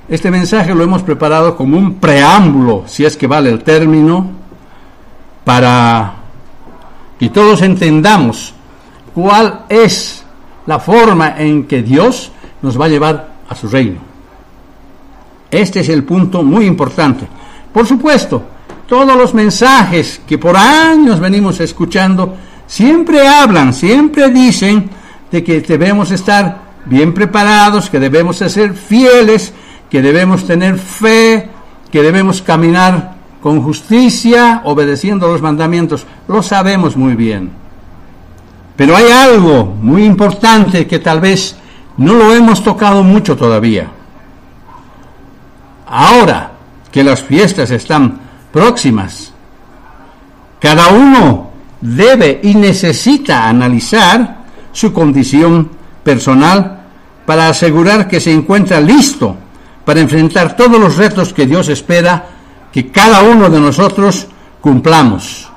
Este mensaje lo hemos preparado como un preámbulo, si es que vale el término, para que todos entendamos cuál es la forma en que Dios nos va a llevar a su reino. Este es el punto muy importante. Por supuesto, todos los mensajes que por años venimos escuchando siempre hablan, siempre dicen de que debemos estar bien preparados, que debemos ser fieles, que debemos tener fe, que debemos caminar con justicia, obedeciendo los mandamientos. Lo sabemos muy bien. Pero hay algo muy importante que tal vez no lo hemos tocado mucho todavía. Ahora que las fiestas están próximas, cada uno debe y necesita analizar su condición personal para asegurar que se encuentra listo para enfrentar todos los retos que Dios espera que cada uno de nosotros cumplamos.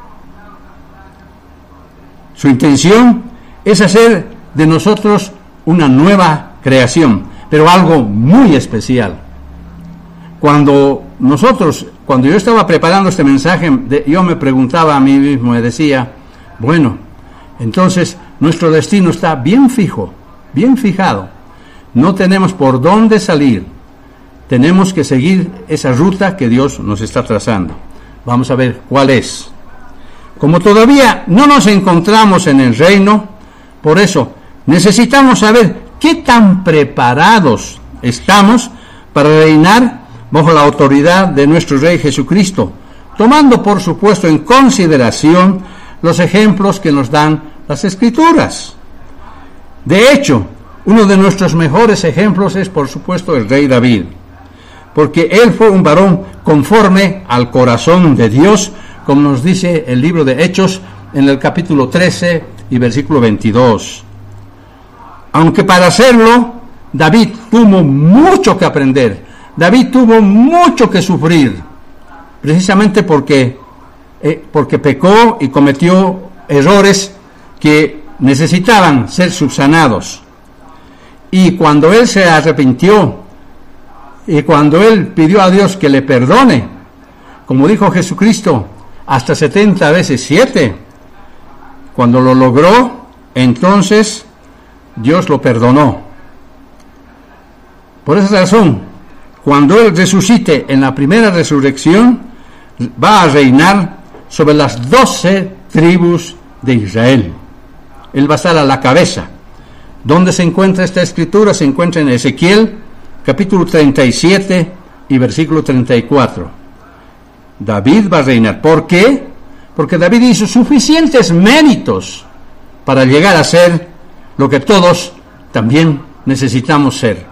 Su intención es hacer de nosotros una nueva creación, pero algo muy especial. Cuando yo estaba preparando este mensaje, yo me preguntaba a mí mismo, me decía, bueno, entonces nuestro destino está bien fijo, bien fijado. No tenemos por dónde salir. Tenemos que seguir esa ruta que Dios nos está trazando. Vamos a ver cuál es. Como todavía no nos encontramos en el reino, por eso necesitamos saber qué tan preparados estamos para reinar bajo la autoridad de nuestro Rey Jesucristo, tomando por supuesto en consideración los ejemplos que nos dan las Escrituras. De hecho, uno de nuestros mejores ejemplos es por supuesto el rey David, porque él fue un varón conforme al corazón de Dios, como nos dice el libro de Hechos en el capítulo 13 y versículo 22. Aunque para hacerlo, David tuvo mucho que aprender, David tuvo mucho que sufrir, precisamente porque pecó y cometió errores que necesitaban ser subsanados. Y cuando él se arrepintió, y cuando él pidió a Dios que le perdone, como dijo Jesucristo, hasta 70 veces 7, cuando lo logró, entonces Dios lo perdonó. Por esa razón, cuando él resucite en la primera resurrección, va a reinar sobre las 12 tribus de Israel. Él va a estar a la cabeza. ¿Dónde se encuentra esta escritura? Se encuentra en Ezequiel, capítulo 37 y versículo 34. David va a reinar. ¿Por qué? Porque David hizo suficientes méritos para llegar a ser lo que todos también necesitamos ser.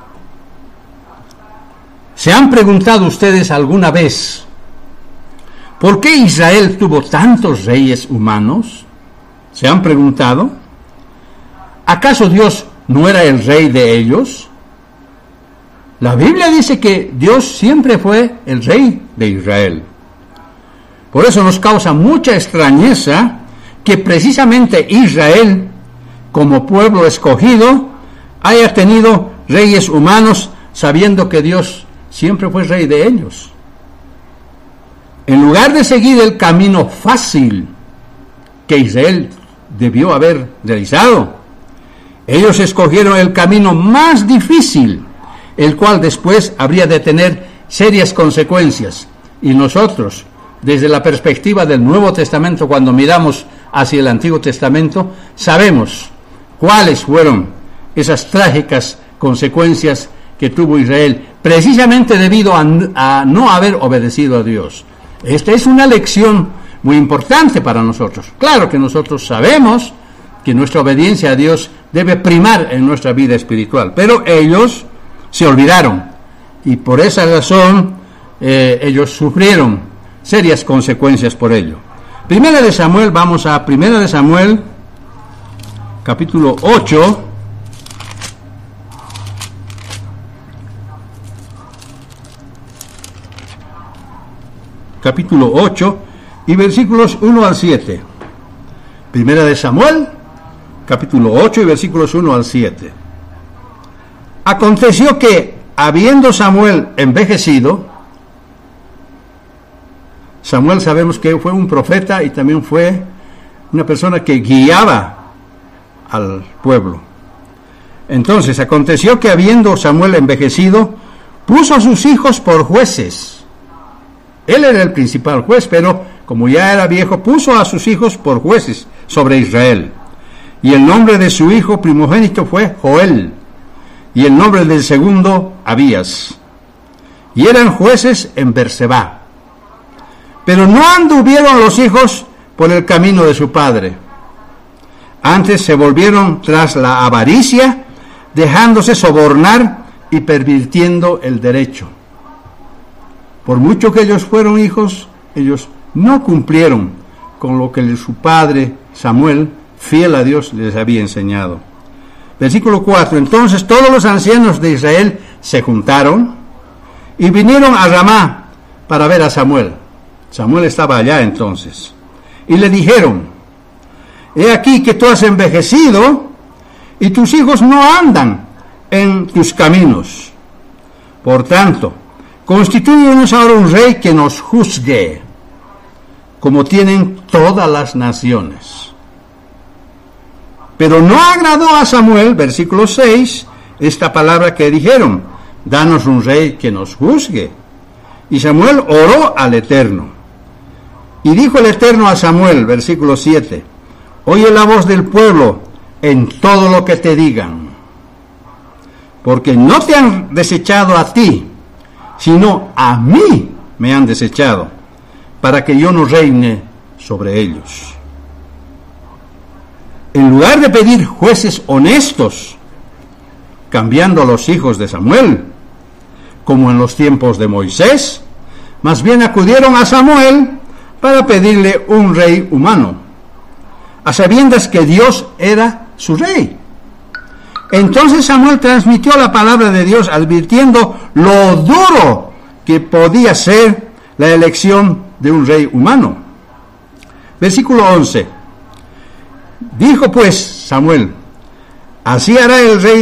¿Se han preguntado ustedes alguna vez por qué Israel tuvo tantos reyes humanos? ¿Se han preguntado? ¿Acaso Dios no era el rey de ellos? La Biblia dice que Dios siempre fue el rey de Israel. Por eso nos causa mucha extrañeza que precisamente Israel, como pueblo escogido, haya tenido reyes humanos, sabiendo que Dios siempre fue rey de ellos. En lugar de seguir el camino fácil que Israel debió haber realizado, ellos escogieron el camino más difícil, el cual después habría de tener serias consecuencias. Y nosotros, desde la perspectiva del Nuevo Testamento, cuando miramos hacia el Antiguo Testamento, sabemos cuáles fueron esas trágicas consecuencias que tuvo Israel, precisamente debido a no haber obedecido a Dios. Esta es una lección muy importante para nosotros. Claro que nosotros sabemos que nuestra obediencia a Dios debe primar en nuestra vida espiritual, pero ellos se olvidaron y por esa razón ellos sufrieron serias consecuencias por ello. Primera de Samuel, vamos a Primera de Samuel, capítulo 8. Capítulo 8 y versículos 1 al 7. Primera de Samuel, capítulo 8 y versículos 1 al 7. Aconteció que, habiendo Samuel envejecido, Samuel sabemos que fue un profeta y también fue una persona que guiaba al pueblo. Entonces aconteció que habiendo Samuel envejecido, puso a sus hijos por jueces. Él era el principal juez, pero como ya era viejo, puso a sus hijos por jueces sobre Israel. Y el nombre de su hijo primogénito fue Joel, y el nombre del segundo Abías. Y eran jueces en Berseba. Pero no anduvieron los hijos por el camino de su padre. Antes se volvieron tras la avaricia, dejándose sobornar y pervirtiendo el derecho. Por mucho que ellos fueron hijos, ellos no cumplieron con lo que su padre Samuel, fiel a Dios, les había enseñado. Versículo 4. Entonces todos los ancianos de Israel se juntaron y vinieron a Ramá para ver a Samuel. Samuel estaba allá entonces. Y le dijeron: he aquí que tú has envejecido y tus hijos no andan en tus caminos. Por tanto, constitúyenos ahora un rey que nos juzgue, como tienen todas las naciones. Pero no agradó a Samuel, versículo 6, esta palabra que dijeron: danos un rey que nos juzgue. Y Samuel oró al Eterno. Y dijo el Eterno a Samuel, versículo 7, oye la voz del pueblo en todo lo que te digan, porque no te han desechado a ti, sino a mí me han desechado, para que yo no reine sobre ellos. En lugar de pedir jueces honestos, cambiando a los hijos de Samuel, como en los tiempos de Moisés, más bien acudieron a Samuel para pedirle un rey humano, a sabiendas que Dios era su rey. Entonces Samuel transmitió la palabra de Dios, advirtiendo lo duro que podía ser la elección de un rey humano. Versículo 11. Dijo pues Samuel: así hará el rey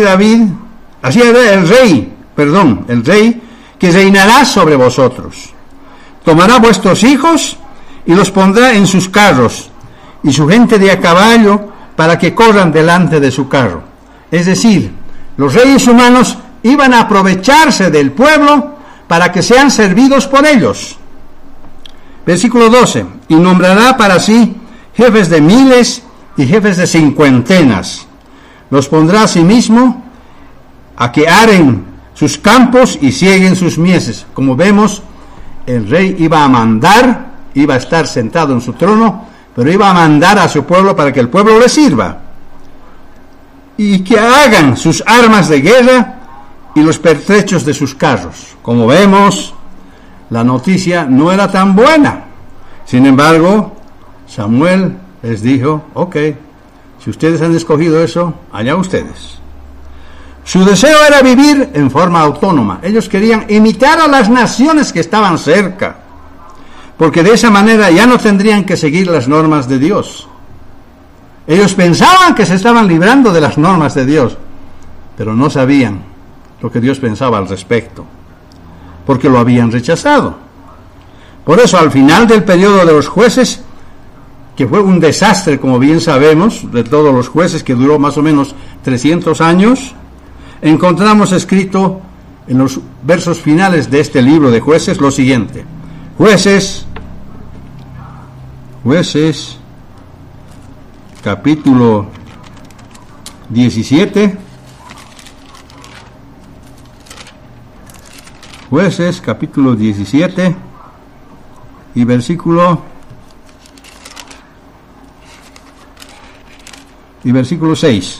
el rey que reinará sobre vosotros. Tomará vuestros hijos y los pondrá en sus carros, y su gente de a caballo, para que corran delante de su carro. Es decir, los reyes humanos iban a aprovecharse del pueblo para que sean servidos por ellos. Versículo 12. Y nombrará para sí jefes de miles y jefes de cincuentenas. Los pondrá a sí mismo a que aren sus campos y sieguen sus mieses. Como vemos, el rey iba a mandar, iba a estar sentado en su trono, pero iba a mandar a su pueblo para que el pueblo le sirva. Y que hagan sus armas de guerra y los pertrechos de sus carros. Como vemos, la noticia no era tan buena. Sin embargo, Samuel les dijo: ok, si ustedes han escogido eso, allá ustedes. Su deseo era vivir en forma autónoma. Ellos querían imitar a las naciones que estaban cerca, porque de esa manera ya no tendrían que seguir las normas de Dios. Ellos pensaban que se estaban librando de las normas de Dios, pero no sabían lo que Dios pensaba al respecto, porque lo habían rechazado. Por eso, al final del periodo de los jueces, que fue un desastre, como bien sabemos, de todos los jueces, que duró más o menos 300 años, encontramos escrito en los versos finales de este libro de Jueces lo siguiente: Jueces, capítulo 17, Jueces, capítulo 17, y versículo 6.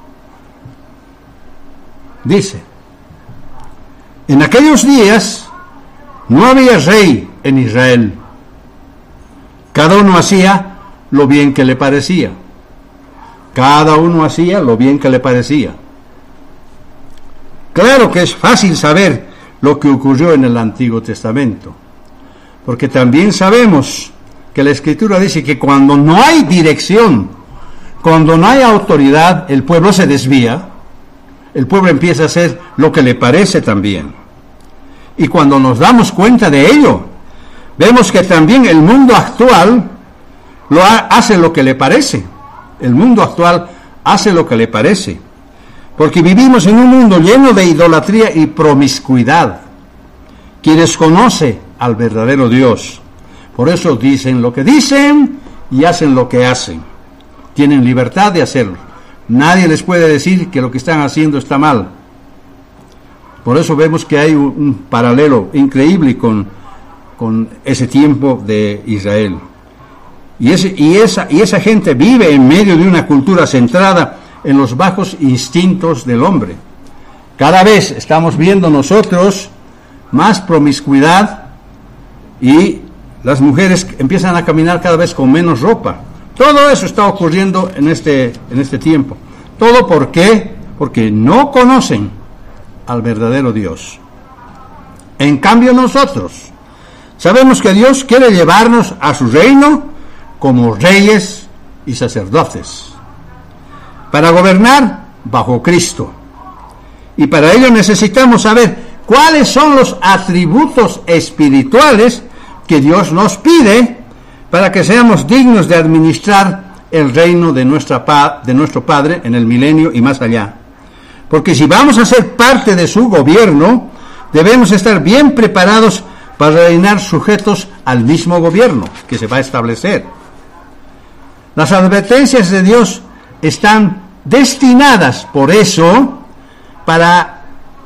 Dice: en aquellos días no había rey en Israel. Cada uno hacía lo bien que le parecía. Cada uno hacía lo bien que le parecía. Claro que es fácil saber lo que ocurrió en el Antiguo Testamento, porque también sabemos que la Escritura dice que cuando no hay dirección, cuando no hay autoridad, el pueblo se desvía el pueblo empieza a hacer lo que le parece también. Y cuando nos damos cuenta de ello, vemos que también el mundo actual hace lo que le parece. El mundo actual hace lo que le parece. Porque vivimos en un mundo lleno de idolatría y promiscuidad, que desconoce al verdadero Dios. Por eso dicen lo que dicen y hacen lo que hacen. Tienen libertad de hacerlo. Nadie les puede decir que lo que están haciendo está mal. Por eso vemos que hay un paralelo increíble con ese tiempo de Israel. Y esa gente vive en medio de una cultura centrada en los bajos instintos del hombre. Cada vez estamos viendo nosotros más promiscuidad y las mujeres empiezan a caminar cada vez con menos ropa. Todo eso está ocurriendo en este tiempo. ¿Todo por qué? Porque no conocen al verdadero Dios. En cambio nosotros sabemos que Dios quiere llevarnos a su reino como reyes y sacerdotes, para gobernar bajo Cristo. Y para ello necesitamos saber cuáles son los atributos espirituales que Dios nos pide para que seamos dignos de administrar el reino de nuestro Padre en el milenio y más allá. Porque si vamos a ser parte de su gobierno, debemos estar bien preparados para reinar sujetos al mismo gobierno que se va a establecer. Las advertencias de Dios están destinadas, por eso, para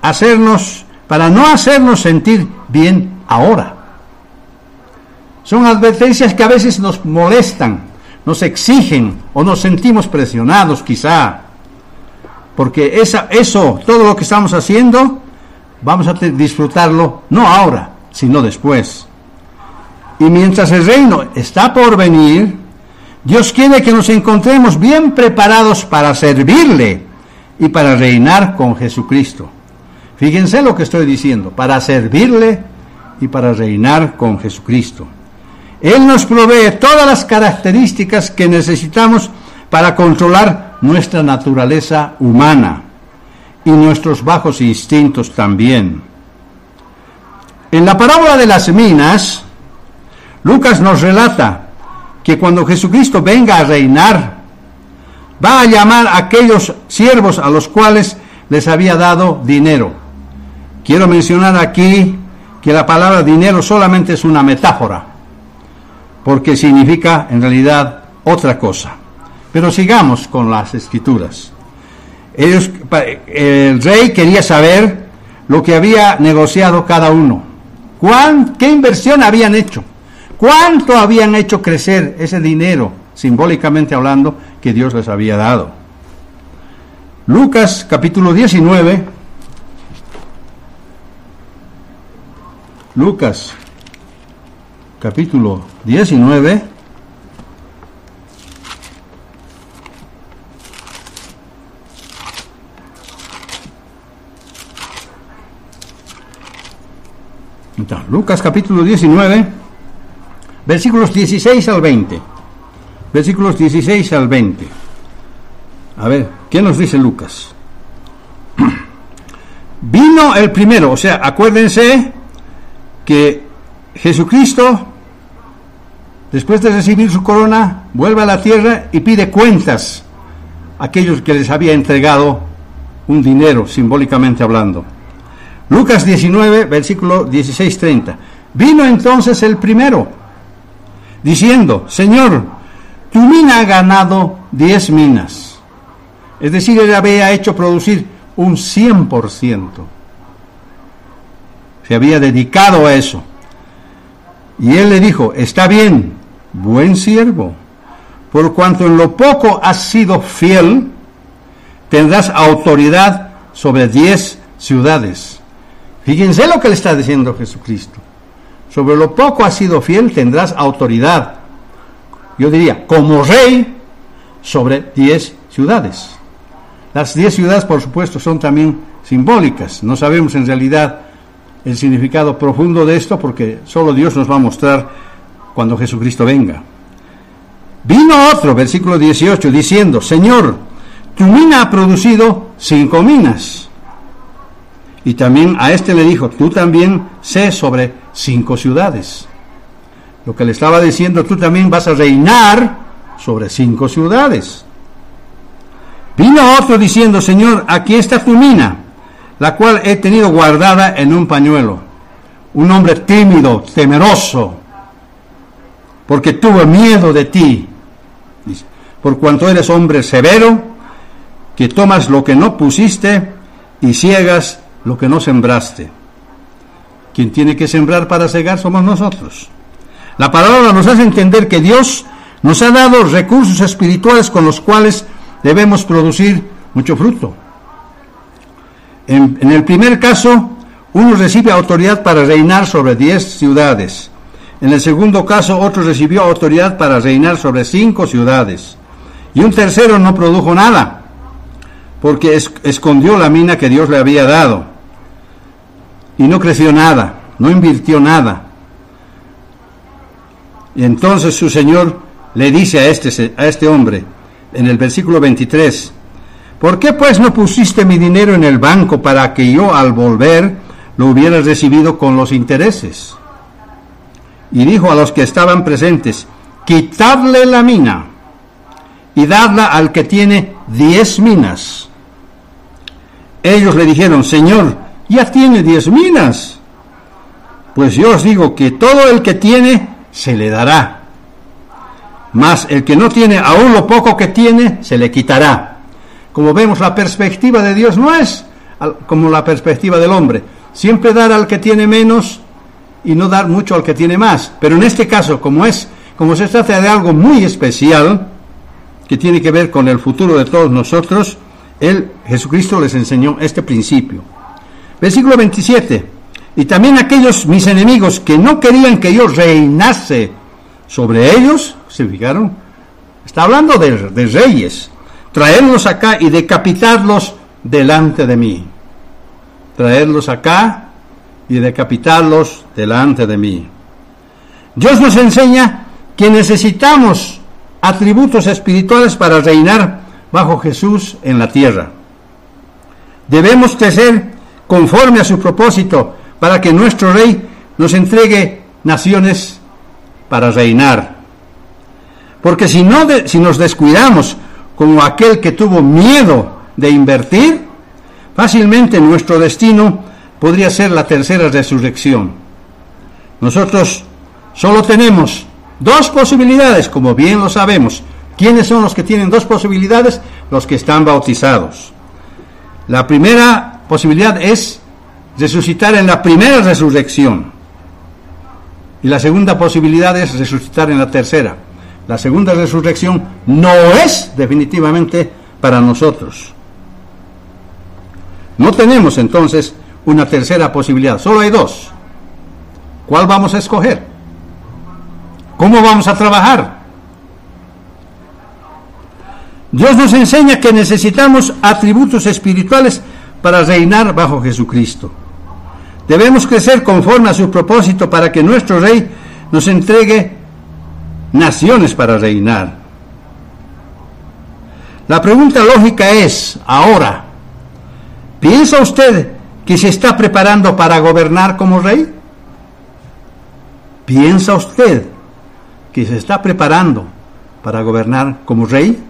no hacernos sentir bien ahora. Son advertencias que a veces nos molestan, nos exigen o nos sentimos presionados quizá, porque todo lo que estamos haciendo, vamos a disfrutarlo no ahora, sino después. Y mientras el reino está por venir, Dios quiere que nos encontremos bien preparados para servirle y para reinar con Jesucristo. Fíjense lo que estoy diciendo, para servirle y para reinar con Jesucristo. Él nos provee todas las características que necesitamos para controlar nuestra naturaleza humana y nuestros bajos instintos también. En la parábola de las minas, Lucas nos relata que cuando Jesucristo venga a reinar, va a llamar a aquellos siervos a los cuales les había dado dinero. Quiero mencionar aquí que la palabra dinero solamente es una metáfora, porque significa en realidad otra cosa. Pero sigamos con las escrituras. El rey quería saber lo que había negociado cada uno. ¿Qué inversión habían hecho? ¿Cuánto habían hecho crecer ese dinero, simbólicamente hablando, que Dios les había dado? Lucas capítulo 19. Lucas capítulo 19. Entonces, Lucas capítulo 19, versículos 16 al 20. Versículos 16 al 20. A ver, ¿qué nos dice Lucas? Vino el primero, o sea, acuérdense que Jesucristo, después de recibir su corona, vuelve a la tierra y pide cuentas a aquellos que les había entregado un dinero, simbólicamente hablando. Lucas 19, versículo 16-30. Vino entonces el primero, diciendo: Señor, tu mina ha ganado 10 minas. Es decir, él había hecho producir un 100%. Se había dedicado a eso. Y él le dijo: está bien, buen siervo, por cuanto en lo poco has sido fiel, tendrás autoridad sobre 10 ciudades. Fíjense lo que le está diciendo Jesucristo. Sobre lo poco has sido fiel, tendrás autoridad. Yo diría, como rey, sobre 10 ciudades. Las 10 ciudades, por supuesto, son también simbólicas. No sabemos en realidad el significado profundo de esto, porque solo Dios nos va a mostrar cuando Jesucristo venga. Vino otro, versículo 18, diciendo: Señor, tu mina ha producido 5 minas. Y también a este le dijo, tú también sé sobre 5 ciudades. Lo que le estaba diciendo, tú también vas a reinar sobre 5 ciudades. Vino otro diciendo, Señor, aquí está tu mina, la cual he tenido guardada en un pañuelo. Un hombre tímido, temeroso, porque tuvo miedo de ti. Dice, por cuanto eres hombre severo, que tomas lo que no pusiste y ciegas lo que no sembraste. Quien tiene que sembrar para cegar somos nosotros. La palabra nos hace entender que Dios nos ha dado recursos espirituales con los cuales debemos producir mucho fruto. En el primer caso, uno recibe autoridad para reinar sobre 10 ciudades. En el segundo caso, otro recibió autoridad para reinar sobre 5 ciudades. Y un tercero no produjo nada, porque escondió la mina que Dios le había dado. Y no creció nada, no invirtió nada. Y entonces su Señor le dice a este hombre, en el versículo 23, ¿por qué pues no pusiste mi dinero en el banco para que yo al volver lo hubiera recibido con los intereses? Y dijo a los que estaban presentes, quitadle la mina y dadla al que tiene 10 minas. Ellos le dijeron, Señor, ya tiene 10 minas. Pues yo os digo que todo el que tiene se le dará, mas el que no tiene, aún lo poco que tiene, se le quitará. Como vemos, la perspectiva de Dios no es como la perspectiva del hombre. Siempre dar al que tiene menos y no dar mucho al que tiene más. Pero en este caso, como se trata de algo muy especial, que tiene que ver con el futuro de todos nosotros, Jesucristo les enseñó este principio. Versículo 27. Y también aquellos mis enemigos que no querían que yo reinase sobre ellos, ¿se fijaron? Está hablando de reyes. Traerlos acá y decapitarlos delante de mí. Traerlos acá y decapitarlos delante de mí. Dios nos enseña que necesitamos atributos espirituales para reinar bajo Jesús en la tierra. Debemos crecer conforme a su propósito para que nuestro Rey nos entregue naciones para reinar. Porque si nos descuidamos como aquel que tuvo miedo de invertir, fácilmente nuestro destino podría ser la tercera resurrección. Nosotros solo tenemos 2 posibilidades, como bien lo sabemos. ¿Quiénes son los que tienen 2 posibilidades? Los que están bautizados. La primera posibilidad es resucitar en la primera resurrección. Y la segunda posibilidad es resucitar en la tercera. La segunda resurrección no es definitivamente para nosotros. No tenemos entonces una tercera posibilidad, solo hay 2. ¿Cuál vamos a escoger? ¿Cómo vamos a trabajar? Dios nos enseña que necesitamos atributos espirituales para reinar bajo Jesucristo. Debemos crecer conforme a su propósito para que nuestro Rey nos entregue naciones para reinar. La pregunta lógica es, ahora, ¿piensa usted que se está preparando para gobernar como rey? ¿Piensa usted que se está preparando para gobernar como rey?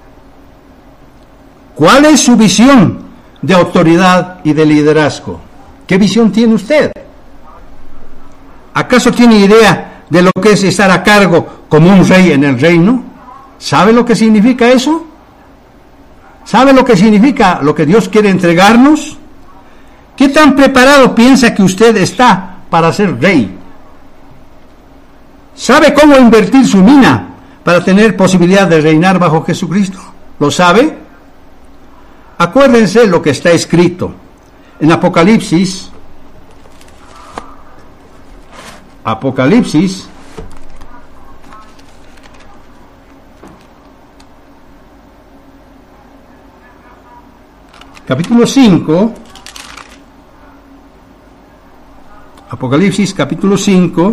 ¿Cuál es su visión de autoridad y de liderazgo? ¿Qué visión tiene usted? ¿Acaso tiene idea de lo que es estar a cargo como un rey en el reino? ¿Sabe lo que significa eso? ¿Sabe lo que significa lo que Dios quiere entregarnos? ¿Qué tan preparado piensa que usted está para ser rey? ¿Sabe cómo invertir su mina para tener posibilidad de reinar bajo Jesucristo? ¿Lo sabe? Acuérdense lo que está escrito en Apocalipsis, capítulo 5, Apocalipsis capítulo 5,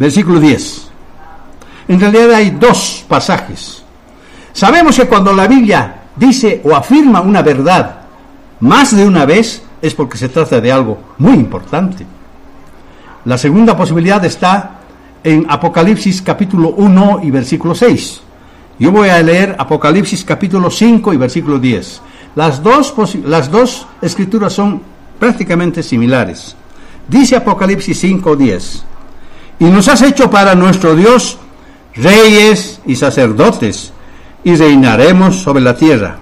versículo 10. En realidad hay dos pasajes. Sabemos que cuando la Biblia dice o afirma una verdad más de una vez, es porque se trata de algo muy importante. La segunda posibilidad está en Apocalipsis capítulo 1 y versículo 6. Yo voy a leer Apocalipsis capítulo 5 y versículo 10. Las dos escrituras son prácticamente similares. Dice Apocalipsis 5:10: y nos has hecho para nuestro Dios reyes y sacerdotes, y reinaremos sobre la tierra.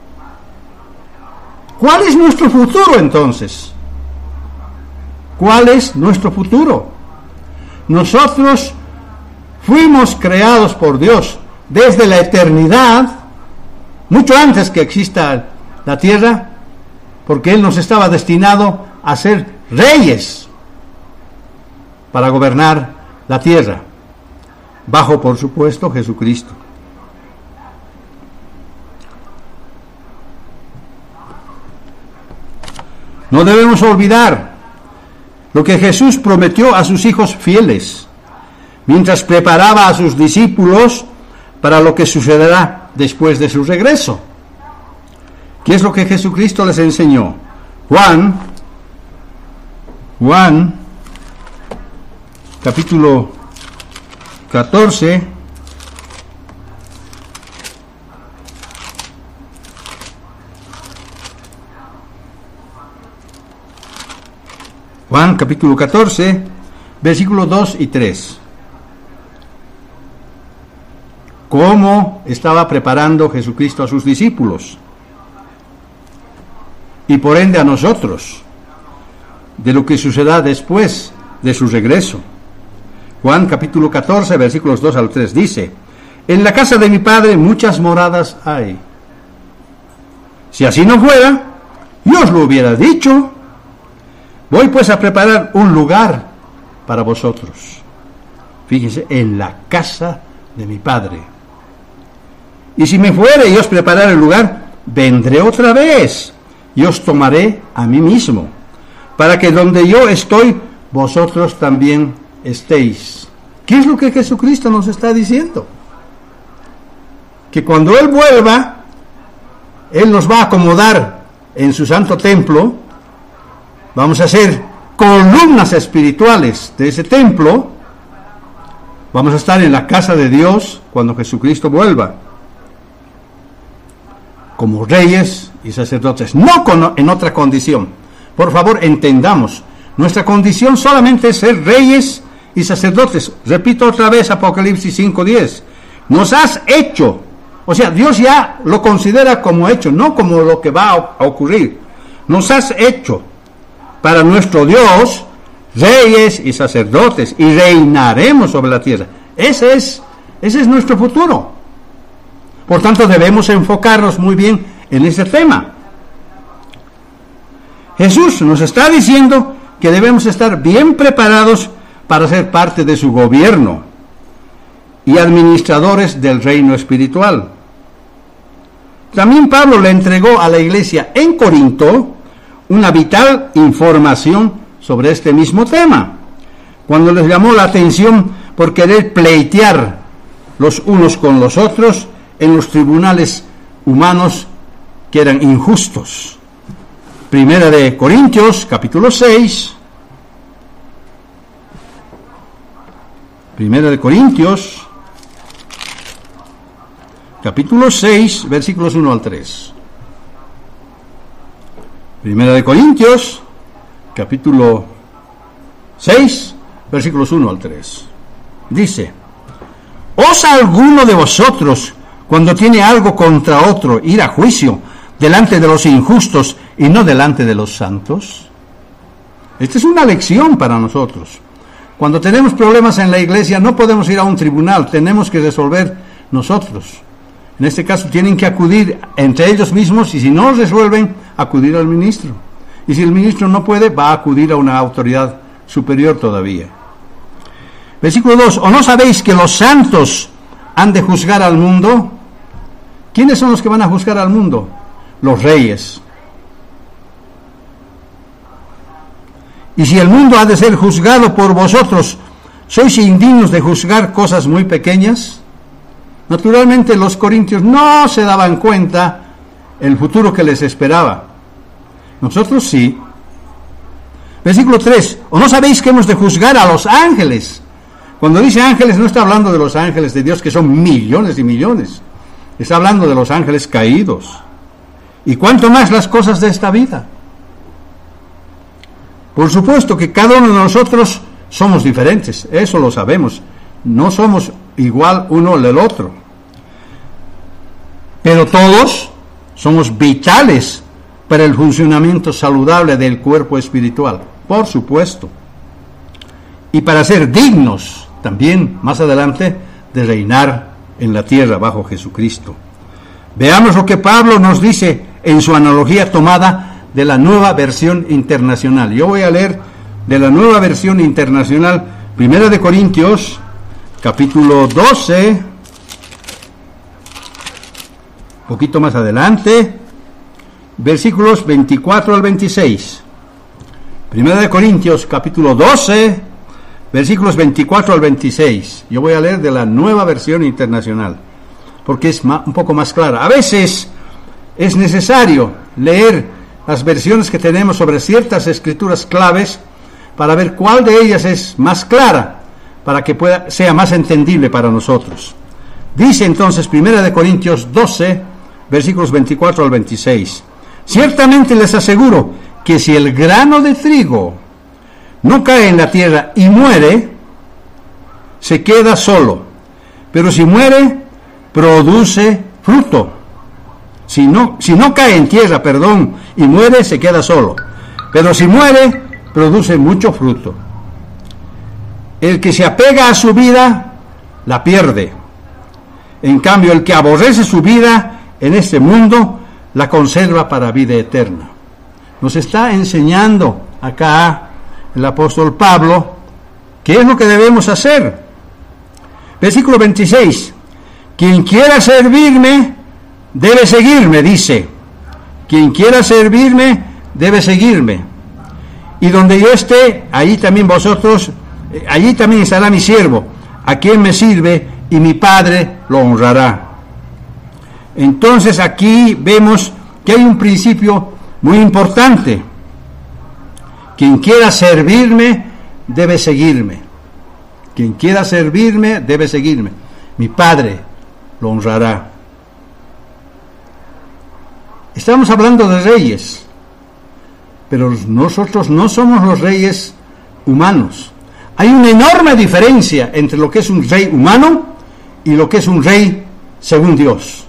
¿Cuál es nuestro futuro entonces? ¿Cuál es nuestro futuro? Nosotros fuimos creados por Dios desde la eternidad, mucho antes que exista la tierra, porque Él nos estaba destinado a ser reyes para gobernar la tierra, bajo, por supuesto, Jesucristo. No debemos olvidar lo que Jesús prometió a sus hijos fieles, mientras preparaba a sus discípulos para lo que sucederá después de su regreso. ¿Qué es lo que Jesucristo les enseñó? Juan, capítulo 14, Juan capítulo 14, versículos 2 y 3. ¿Cómo estaba preparando Jesucristo a sus discípulos? Y por ende a nosotros, de lo que sucederá después de su regreso. Juan capítulo 14, versículos 2 al 3 dice: en la casa de mi Padre muchas moradas hay. Si así no fuera, yo os lo hubiera dicho. Voy pues a preparar un lugar para vosotros. Fíjense, en la casa de mi Padre. Y si me fuere y os prepararé el lugar, vendré otra vez y os tomaré a mí mismo, para que donde yo estoy, vosotros también estéis. ¿Qué es lo que Jesucristo nos está diciendo? Que cuando Él vuelva, Él nos va a acomodar en su santo templo. Vamos a ser columnas espirituales de ese templo. Vamos a estar en la casa de Dios cuando Jesucristo vuelva, como reyes y sacerdotes, no en otra condición. Por favor, entendamos, nuestra condición solamente es ser reyes y sacerdotes. Repito otra vez Apocalipsis 5:10. Nos has hecho, o sea, Dios ya lo considera como hecho, no como lo que va a ocurrir. Nos has hecho para nuestro Dios reyes y sacerdotes, y reinaremos sobre la tierra. Ese es nuestro futuro. Por tanto, debemos enfocarnos muy bien en ese tema. Jesús nos está diciendo que debemos estar bien preparados para ser parte de su gobierno y administradores del reino espiritual. También Pablo le entregó a la iglesia en Corinto una vital información sobre este mismo tema, cuando les llamó la atención por querer pleitear los unos con los otros en los tribunales humanos que eran injustos. Primera de Corintios, capítulo 6. Primera de Corintios, capítulo 6, versículos 1 al 3. Primera de Corintios, capítulo 6, versículos 1 al 3. Dice: ¿osa alguno de vosotros, cuando tiene algo contra otro, ir a juicio delante de los injustos y no delante de los santos? Esta es una lección para nosotros. Cuando tenemos problemas en la iglesia, no podemos ir a un tribunal, tenemos que resolver nosotros. En este caso tienen que acudir entre ellos mismos, y si no resuelven, acudir al ministro. Y si el ministro no puede, va a acudir a una autoridad superior todavía. Versículo 2: ¿o no sabéis que los santos han de juzgar al mundo? ¿Quiénes son los que van a juzgar al mundo? Los reyes. Y si el mundo ha de ser juzgado por vosotros, ¿Sois indignos de juzgar cosas muy pequeñas? Naturalmente los corintios no se daban cuenta el futuro que les esperaba. Nosotros sí. Versículo 3. ¿O no sabéis que hemos de juzgar a los ángeles? Cuando dice ángeles no está hablando de los ángeles de Dios, que son millones y millones. Está hablando de los ángeles caídos. ¿Y cuánto más las cosas de esta vida? Por supuesto que cada uno de nosotros somos diferentes, eso lo sabemos. No somos igual uno del otro. Pero todos somos vitales para el funcionamiento saludable del cuerpo espiritual, por supuesto. Y para ser dignos también, más adelante, de reinar en la tierra bajo Jesucristo. Veamos lo que Pablo nos dice en su analogía tomada de la Nueva Versión Internacional. Yo voy a leer de la Nueva Versión Internacional, 1 de Corintios, capítulo 12, poquito más adelante, versículos 24 al 26. 1 de Corintios, capítulo 12, versículos 24 al 26. Yo voy a leer de la Nueva Versión Internacional, porque es un poco más clara. A veces es necesario leer las versiones que tenemos sobre ciertas escrituras claves para ver cuál de ellas es más clara, para que sea más entendible para nosotros. Dice entonces 1 de Corintios 12, versículos 24 al 26. Ciertamente les aseguro que si el grano de trigo no cae en la tierra y muere, se queda solo. Pero si muere, produce fruto. Si no cae en tierra, y muere, se queda solo. Pero si muere, produce mucho fruto. El que se apega a su vida, la pierde. En cambio, el que aborrece su vida en este mundo, la conserva para vida eterna. Nos está enseñando acá el apóstol Pablo qué es lo que debemos hacer. Versículo 26. Quien quiera servirme, debe seguirme, dice. Quien quiera servirme, debe seguirme. Y donde yo esté, allí también estará mi siervo, a quien me sirve, y mi Padre lo honrará. Entonces aquí vemos que hay un principio muy importante. Quien quiera servirme, debe seguirme. Quien quiera servirme, debe seguirme. Mi Padre lo honrará. Estamos hablando de reyes, pero nosotros no somos los reyes humanos. Hay una enorme diferencia entre lo que es un rey humano y lo que es un rey según Dios.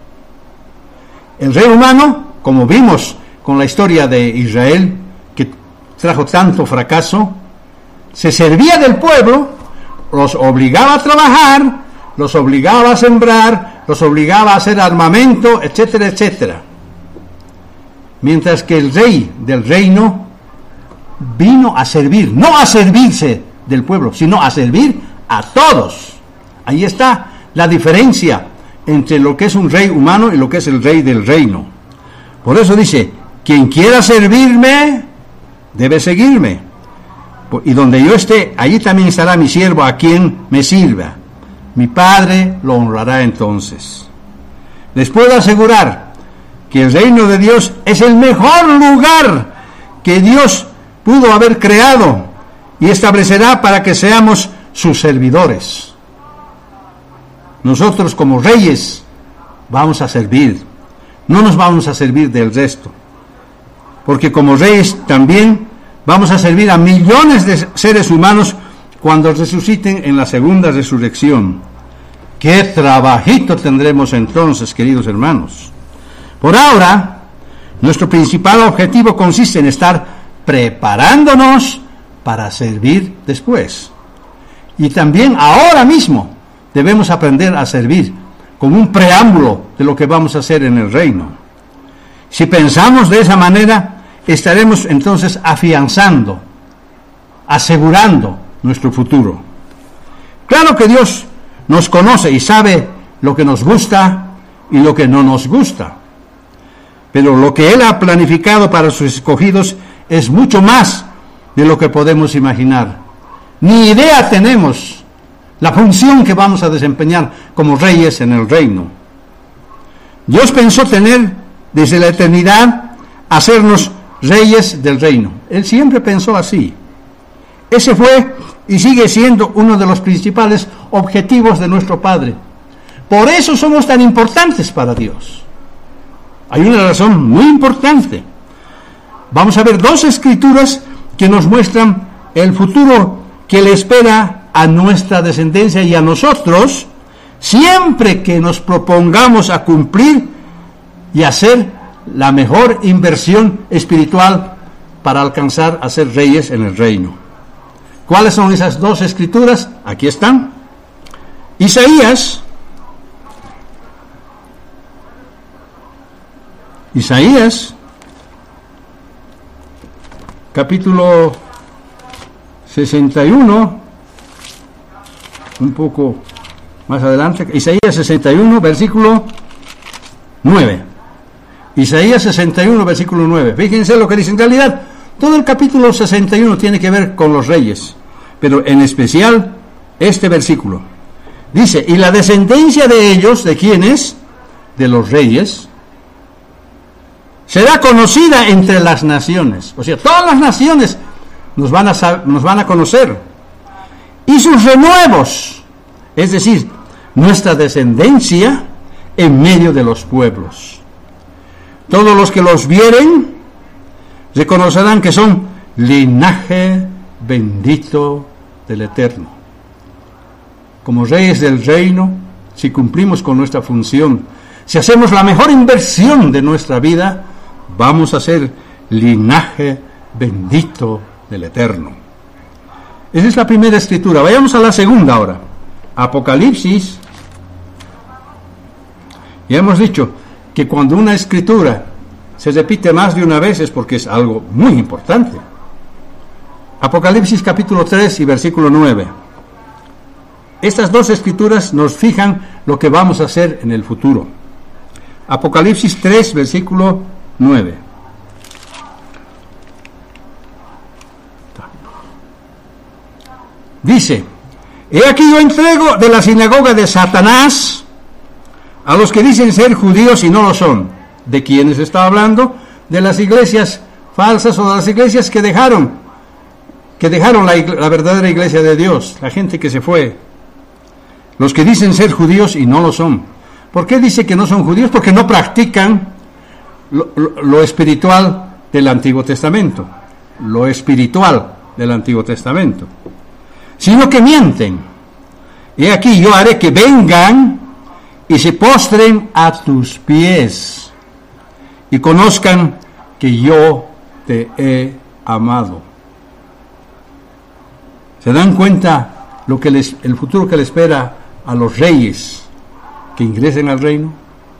El rey humano, como vimos con la historia de Israel, que trajo tanto fracaso, se servía del pueblo, los obligaba a trabajar, los obligaba a sembrar, los obligaba a hacer armamento, etcétera, etcétera. Mientras que el rey del reino vino a servir, no a servirse del pueblo, sino a servir a todos. Ahí está la diferencia entre lo que es un rey humano y lo que es el rey del reino. Por eso dice, quien quiera servirme, debe seguirme. Y donde yo esté, allí también estará mi siervo a quien me sirva. Mi Padre lo honrará entonces. Les puedo asegurar que el reino de Dios es el mejor lugar que Dios pudo haber creado y establecerá para que seamos sus servidores. Nosotros como reyes vamos a servir, no nos vamos a servir del resto, porque como reyes también vamos a servir a millones de seres humanos cuando resuciten en la segunda resurrección. ¡Qué trabajito tendremos entonces, queridos hermanos! Por ahora, nuestro principal objetivo consiste en estar preparándonos para servir después. Y también ahora mismo debemos aprender a servir como un preámbulo de lo que vamos a hacer en el reino. Si pensamos de esa manera, estaremos entonces afianzando, asegurando nuestro futuro. Claro que Dios nos conoce y sabe lo que nos gusta y lo que no nos gusta. Pero lo que Él ha planificado para sus escogidos es mucho más de lo que podemos imaginar. ni idea tenemos la función que vamos a desempeñar como reyes en el reino. Dios pensó tener desde la eternidad hacernos reyes del reino. Él siempre pensó así. Ese fue y sigue siendo uno de los principales objetivos de nuestro Padre. Por eso somos tan importantes para Dios. Hay una razón muy importante. Vamos a ver dos escrituras que nos muestran el futuro que le espera a nuestra descendencia y a nosotros, siempre que nos propongamos a cumplir y hacer la mejor inversión espiritual para alcanzar a ser reyes en el reino. ¿Cuáles son esas dos escrituras? Aquí están. Isaías, capítulo 61, un poco más adelante, Isaías 61, versículo 9. Isaías 61, versículo 9. Fíjense lo que dice. En realidad, todo el capítulo 61 tiene que ver con los reyes, pero en especial este versículo. Dice, y la descendencia de ellos, ¿de quiénes? De los reyes, será conocida entre las naciones. O sea, todas las naciones nos van a conocer. Y sus renuevos, es decir, nuestra descendencia en medio de los pueblos. Todos los que los vieren reconocerán que son linaje bendito del Eterno. Como reyes del reino, si cumplimos con nuestra función, si hacemos la mejor inversión de nuestra vida, vamos a ser linaje bendito del Eterno. Esa es la primera escritura. Vayamos a la segunda ahora. Apocalipsis. Ya hemos dicho que cuando una escritura se repite más de una vez es porque es algo muy importante. Apocalipsis capítulo 3 y versículo 9. Estas dos escrituras nos fijan lo que vamos a hacer en el futuro. Apocalipsis 3, versículo 9. Dice, he aquí yo entrego de la sinagoga de Satanás a los que dicen ser judíos y no lo son. ¿De quiénes está hablando? De las iglesias falsas o de las iglesias que dejaron la verdadera iglesia de Dios, la gente que se fue. Los que dicen ser judíos y no lo son. ¿Por qué dice que no son judíos? Porque no practican lo espiritual del Antiguo Testamento. Lo espiritual del Antiguo Testamento. Sino que mienten. He aquí yo haré que vengan y se postren a tus pies y conozcan que yo te he amado. ¿Se dan cuenta el futuro que le espera a los reyes que ingresen al reino?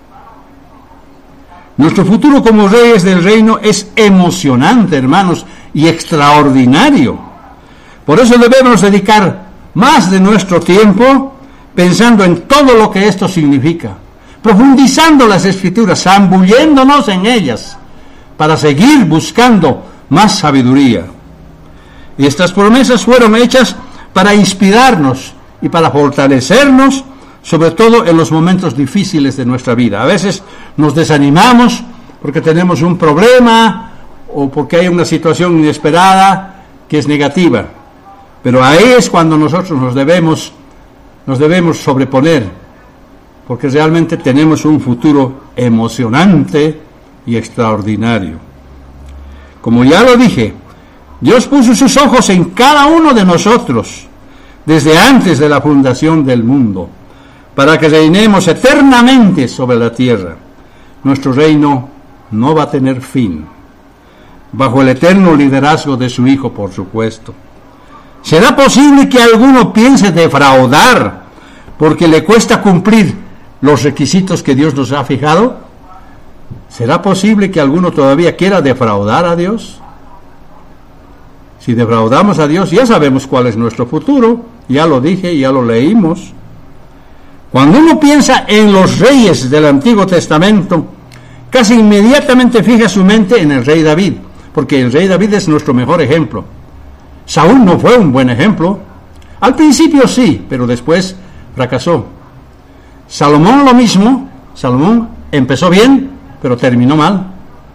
Nuestro futuro como reyes del reino es emocionante, hermanos, y extraordinario. Por eso debemos dedicar más de nuestro tiempo pensando en todo lo que esto significa, profundizando las Escrituras, zambulléndonos en ellas, para seguir buscando más sabiduría. Y estas promesas fueron hechas para inspirarnos y para fortalecernos, sobre todo en los momentos difíciles de nuestra vida. A veces nos desanimamos porque tenemos un problema o porque hay una situación inesperada que es negativa. Pero ahí es cuando nosotros nos debemos sobreponer, porque realmente tenemos un futuro emocionante y extraordinario. Como ya lo dije, Dios puso sus ojos en cada uno de nosotros desde antes de la fundación del mundo, para que reinemos eternamente sobre la tierra. Nuestro reino no va a tener fin, bajo el eterno liderazgo de su Hijo, por supuesto. ¿Será posible que alguno piense defraudar porque le cuesta cumplir los requisitos que Dios nos ha fijado? ¿Será posible que alguno todavía quiera defraudar a Dios? Si defraudamos a Dios, ya sabemos cuál es nuestro futuro. Ya lo dije, ya lo leímos. Cuando uno piensa en los reyes del Antiguo Testamento, casi inmediatamente fija su mente en el rey David, porque el rey David es nuestro mejor ejemplo. Saúl no fue un buen ejemplo, Al principio sí, pero después fracasó. Salomón lo mismo. Salomón empezó bien, pero terminó mal.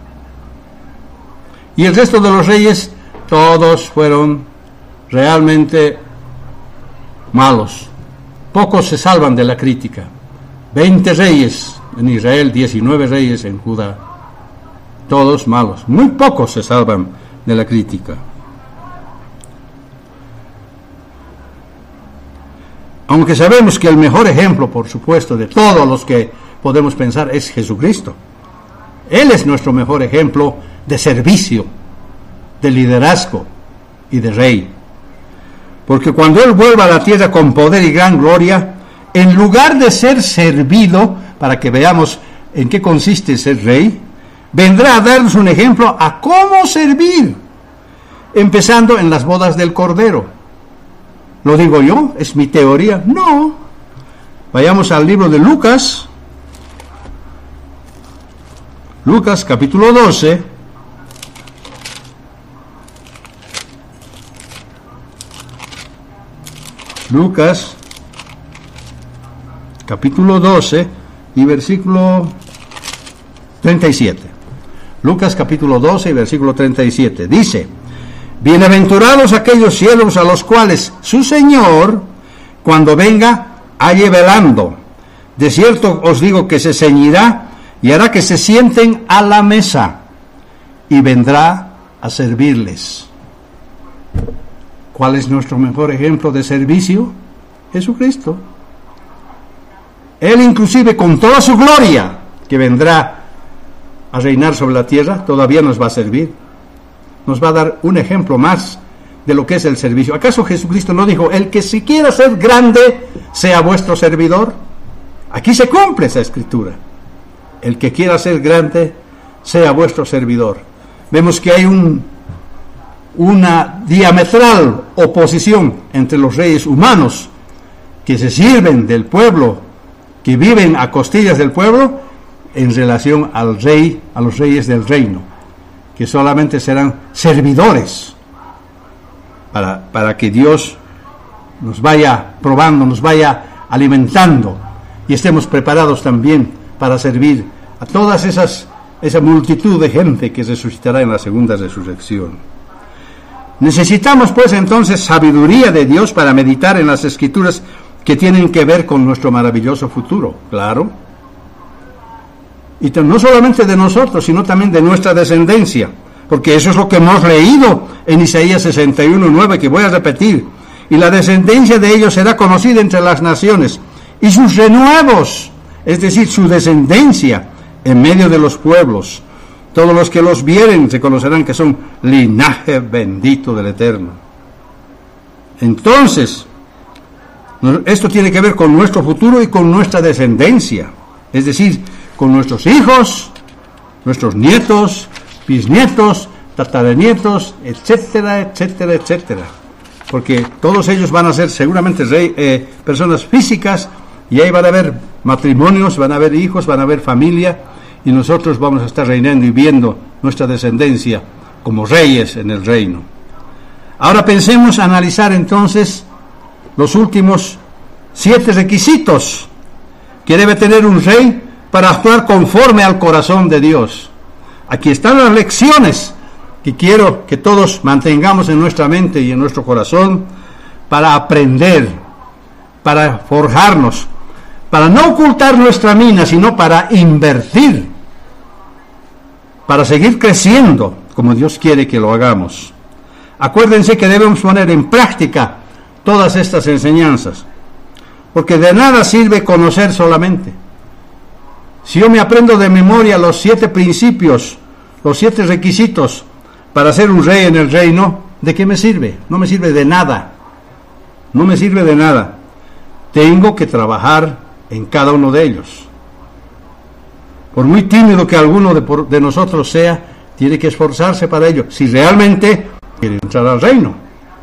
Y el resto de los reyes, todos fueron realmente malos. Pocos se salvan de la crítica. 20 reyes en Israel, 19 reyes en Judá. Todos malos. Muy pocos se salvan de la crítica. Aunque sabemos que el mejor ejemplo, por supuesto, de todos los que podemos pensar es Jesucristo. Él es nuestro mejor ejemplo de servicio, de liderazgo y de rey. Porque cuando Él vuelva a la tierra con poder y gran gloria, en lugar de ser servido, para que veamos en qué consiste ser rey, vendrá a darnos un ejemplo a cómo servir, empezando en las bodas del Cordero. ¿Lo digo yo? ¿Es mi teoría? No. Vayamos al libro de Lucas. Lucas capítulo 12. Lucas capítulo 12 y versículo 37. Lucas capítulo 12 y versículo 37. Dice: bienaventurados aquellos siervos a los cuales su Señor, cuando venga, halle velando. De cierto os digo que se ceñirá y hará que se sienten a la mesa y vendrá a servirles. ¿Cuál es nuestro mejor ejemplo de servicio? Jesucristo. Él inclusive con toda su gloria que vendrá a reinar sobre la tierra, todavía nos va a servir. Nos va a dar un ejemplo más de lo que es el servicio. ¿Acaso Jesucristo no dijo: el que si quiera ser grande, sea vuestro servidor? Aquí se cumple esa escritura. El que quiera ser grande, sea vuestro servidor. Vemos que hay una diametral oposición entre los reyes humanos que se sirven del pueblo, que viven a costillas del pueblo, en relación al rey, a los reyes del reino, que solamente serán servidores para que Dios nos vaya probando, nos vaya alimentando y estemos preparados también para servir a todas esa multitud de gente que resucitará en la segunda resurrección. Necesitamos pues entonces sabiduría de Dios para meditar en las Escrituras que tienen que ver con nuestro maravilloso futuro, claro. Y no solamente de nosotros, sino también de nuestra descendencia, porque eso es lo que hemos leído en Isaías 61:9, que voy a repetir: y la descendencia de ellos será conocida entre las naciones, y sus renuevos, es decir, su descendencia, en medio de los pueblos. Todos los que los vieren reconocerán que son linaje bendito del Eterno. Entonces, esto tiene que ver con nuestro futuro y con nuestra descendencia, es decir, con nuestros hijos, nuestros nietos, bisnietos, tataranietos, etcétera, etcétera, etcétera. Porque todos ellos van a ser seguramente personas físicas, y ahí van a haber matrimonios, van a haber hijos, van a haber familia, y nosotros vamos a estar reinando y viendo nuestra descendencia como reyes en el reino. Ahora pensemos analizar entonces los últimos 7 requisitos que debe tener un rey para actuar conforme al corazón de Dios. Aquí están las lecciones que quiero que todos mantengamos en nuestra mente y en nuestro corazón para aprender, para forjarnos, para no ocultar nuestra mina, sino para invertir, para seguir creciendo como Dios quiere que lo hagamos. Acuérdense que debemos poner en práctica todas estas enseñanzas, porque de nada sirve conocer solamente. Si yo me aprendo de memoria los 7 principios, los 7 requisitos para ser un rey en el reino, ¿de qué me sirve? No me sirve de nada. No me sirve de nada. Tengo que trabajar en cada uno de ellos. Por muy tímido que alguno de nosotros sea, tiene que esforzarse para ello, si realmente quiere entrar al reino.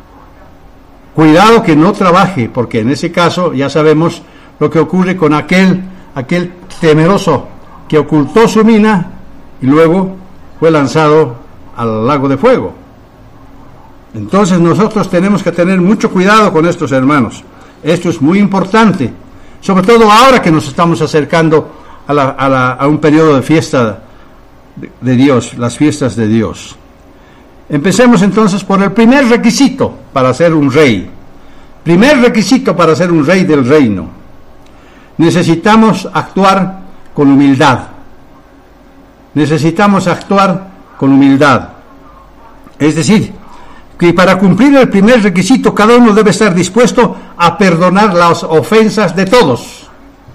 Cuidado que no trabaje, porque en ese caso ya sabemos lo que ocurre con aquel temeroso que ocultó su mina y luego fue lanzado al lago de fuego. Entonces nosotros tenemos que tener mucho cuidado con estos hermanos. Esto es muy importante, sobre todo ahora que nos estamos acercando a un periodo de fiesta de Dios, las fiestas de Dios. Empecemos entonces por el primer requisito para ser un rey. Primer requisito para ser un rey del reino. Necesitamos actuar con humildad. Necesitamos actuar con humildad. Es decir, que para cumplir el primer requisito, cada uno debe estar dispuesto a perdonar las ofensas de todos.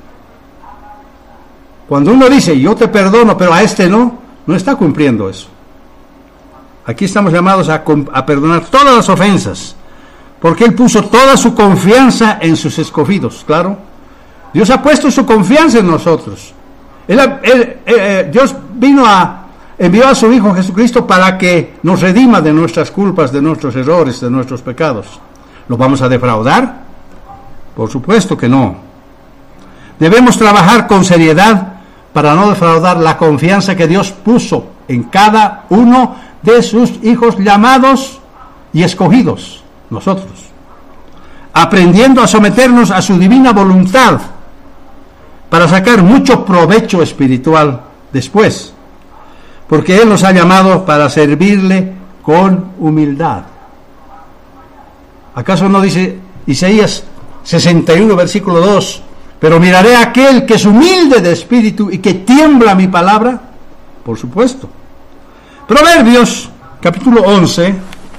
Cuando uno dice, yo te perdono, pero a este no está cumpliendo eso. Aquí estamos llamados a perdonar todas las ofensas, porque Él puso toda su confianza en sus escogidos, claro. Dios ha puesto su confianza en nosotros. Dios envió a su Hijo Jesucristo para que nos redima de nuestras culpas, de nuestros errores, de nuestros pecados. ¿Lo vamos a defraudar? Por supuesto que no. Debemos trabajar con seriedad para no defraudar la confianza que Dios puso en cada uno de sus hijos llamados y escogidos, nosotros, aprendiendo a someternos a su divina voluntad para sacar mucho provecho espiritual después, porque Él nos ha llamado para servirle con humildad. ¿Acaso no dice Isaías 61, versículo 2, pero miraré a aquel que es humilde de espíritu y que tiembla mi palabra? Por supuesto. Proverbios, capítulo 11.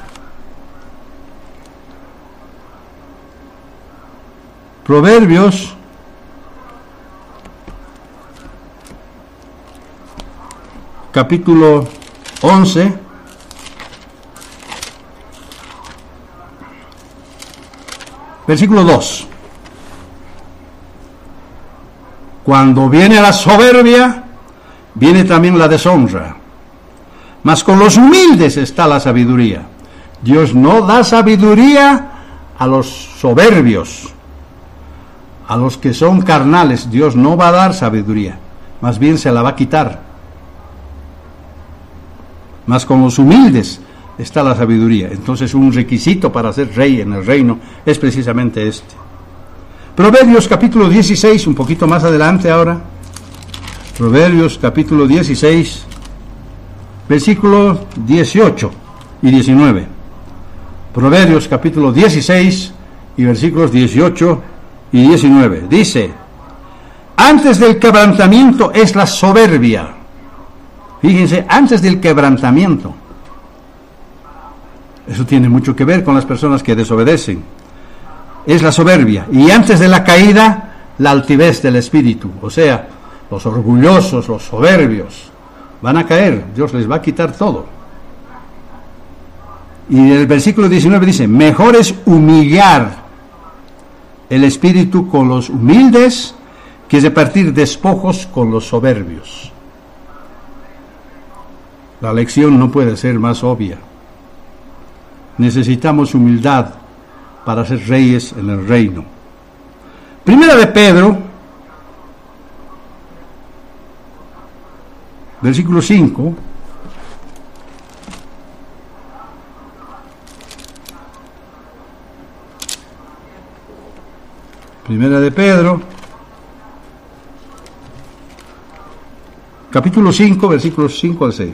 Proverbios, capítulo 11. Versículo 2. Cuando viene la soberbia, viene también la deshonra. Mas con los humildes está la sabiduría. Dios no da sabiduría a los soberbios, a los que son carnales. Dios no va a dar sabiduría, más bien se la va a quitar. Mas con los humildes está la sabiduría. Entonces un requisito para ser rey en el reino es precisamente este. Proverbios capítulo 16, un poquito más adelante ahora. Proverbios capítulo 16, versículos 18 y 19. Proverbios capítulo 16 y versículos 18 y 19. Dice, antes del quebrantamiento es la soberbia. Fíjense, antes del quebrantamiento. Eso tiene mucho que ver con las personas que desobedecen. Es la soberbia. Y antes de la caída, la altivez del espíritu. O sea, los orgullosos, los soberbios, van a caer. Dios les va a quitar todo. Y el versículo 19 dice, mejor es humillar el espíritu con los humildes que repartir despojos con los soberbios. La lección no puede ser más obvia. Necesitamos humildad para ser reyes en el reino. Primera de Pedro, versículo 5. Primera de Pedro, capítulo 5, versículos 5 al 6.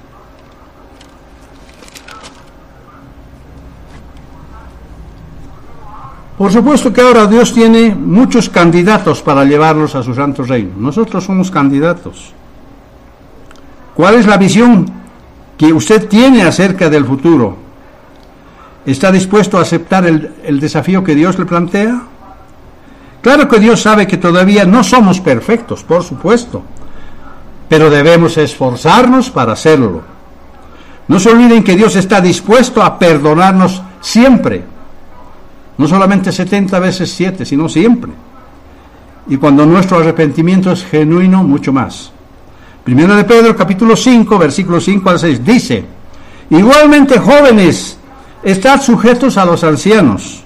Por supuesto que ahora Dios tiene muchos candidatos para llevarlos a su santo reino. Nosotros somos candidatos. ¿Cuál es la visión que usted tiene acerca del futuro? ¿Está dispuesto a aceptar el desafío que Dios le plantea? Claro que Dios sabe que todavía no somos perfectos, por supuesto, pero debemos esforzarnos para hacerlo. No se olviden que Dios está dispuesto a perdonarnos siempre. No solamente 70 veces 7, sino siempre. Y cuando nuestro arrepentimiento es genuino, mucho más. Primera de Pedro, capítulo 5, versículos 5 al 6, dice, igualmente jóvenes, estad sujetos a los ancianos.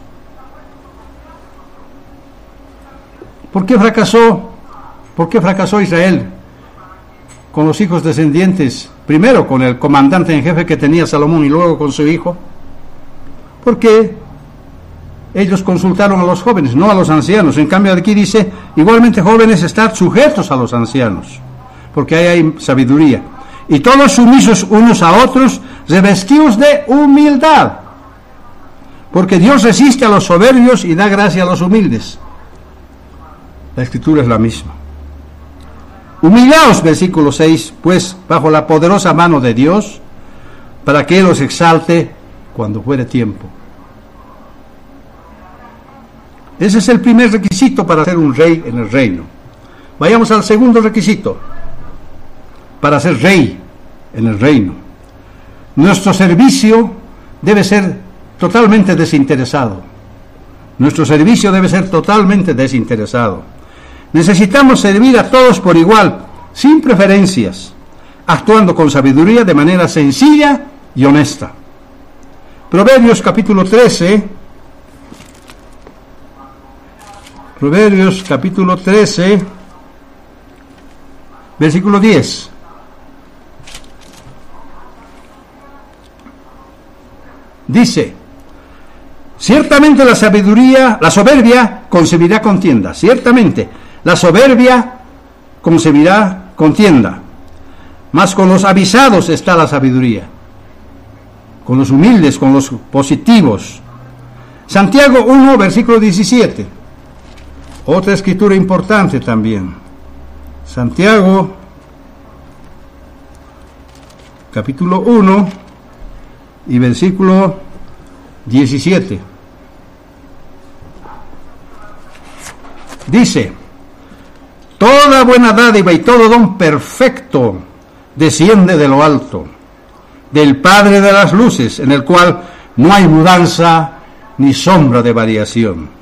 ¿Por qué fracasó Israel con los hijos descendientes? Primero con el comandante en jefe que tenía Salomón y luego con su hijo. porque ellos consultaron a los jóvenes, no a los ancianos. En cambio aquí dice, igualmente jóvenes, estad sujetos a los ancianos, porque ahí hay sabiduría. Y todos sumisos unos a otros, revestidos de humildad, porque Dios resiste a los soberbios y da gracia a los humildes. La escritura es la misma. Humillaos, versículo 6, pues bajo la poderosa mano de Dios, para que Él os exalte cuando fuere tiempo. Ese es el primer requisito para ser un rey en el reino. Vayamos al segundo requisito para ser rey en el reino. Nuestro servicio debe ser totalmente desinteresado. Nuestro servicio debe ser totalmente desinteresado. Necesitamos servir a todos por igual, sin preferencias, actuando con sabiduría de manera sencilla y honesta. Proverbios capítulo 13. Proverbios capítulo 13, versículo 10. Dice, ciertamente la soberbia concebirá contienda. Ciertamente, la soberbia concebirá contienda. Mas con los avisados está la sabiduría. Con los humildes, con los positivos. Santiago 1, versículo 17. Otra escritura importante también. Santiago, capítulo 1 y versículo 17. Dice, toda buena dádiva y todo don perfecto desciende de lo alto, del Padre de las luces, en el cual no hay mudanza ni sombra de variación.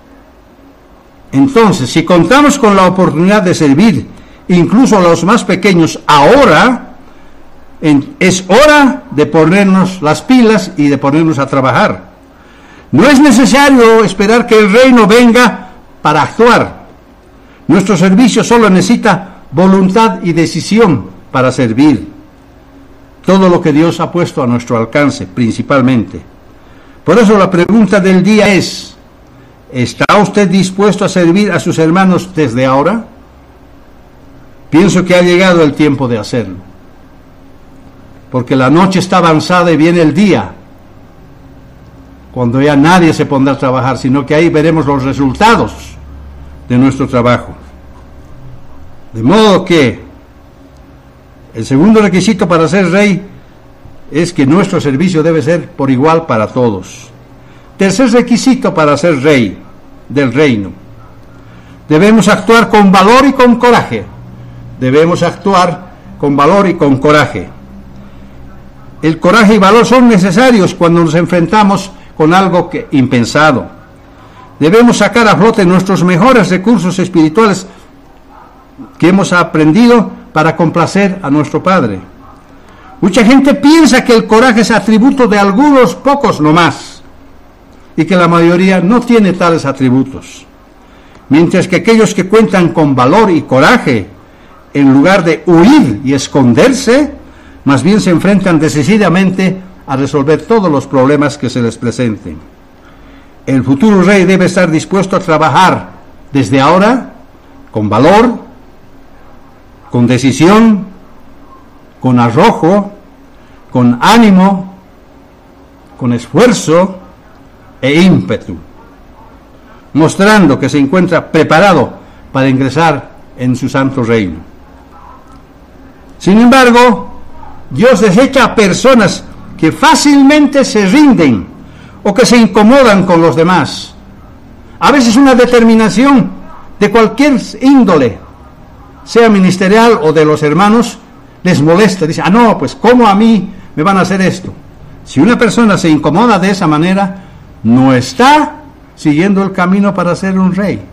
Entonces, si contamos con la oportunidad de servir incluso a los más pequeños ahora, es hora de ponernos las pilas y de ponernos a trabajar. No es necesario esperar que el reino venga para actuar. Nuestro servicio solo necesita voluntad y decisión para servir. Todo lo que Dios ha puesto a nuestro alcance, principalmente. Por eso la pregunta del día es, ¿está usted dispuesto a servir a sus hermanos desde ahora? Pienso que ha llegado el tiempo de hacerlo. Porque la noche está avanzada y viene el día, cuando ya nadie se pondrá a trabajar, sino que ahí veremos los resultados de nuestro trabajo. De modo que el segundo requisito para ser rey es que nuestro servicio debe ser por igual para todos. Tercer requisito para ser rey del reino. Debemos actuar con valor y con coraje. Debemos actuar con valor y con coraje. El coraje y valor son necesarios cuando nos enfrentamos con algo impensado. Debemos sacar a flote nuestros mejores recursos espirituales que hemos aprendido para complacer a nuestro Padre. Mucha gente piensa que el coraje es atributo de algunos pocos nomás, y que la mayoría no tiene tales atributos. Mientras que aquellos que cuentan con valor y coraje, en lugar de huir y esconderse, más bien se enfrentan decididamente a resolver todos los problemas que se les presenten. El futuro rey debe estar dispuesto a trabajar desde ahora con valor, con decisión, con arrojo, con ánimo, con esfuerzo e ímpetu, mostrando que se encuentra preparado para ingresar en su santo reino. Sin embargo, Dios desecha a personas que fácilmente se rinden o que se incomodan con los demás. A veces una determinación de cualquier índole, sea ministerial o de los hermanos, les molesta. Dice, no, pues ¿cómo a mí me van a hacer esto? Si una persona se incomoda de esa manera, no está siguiendo el camino para ser un rey.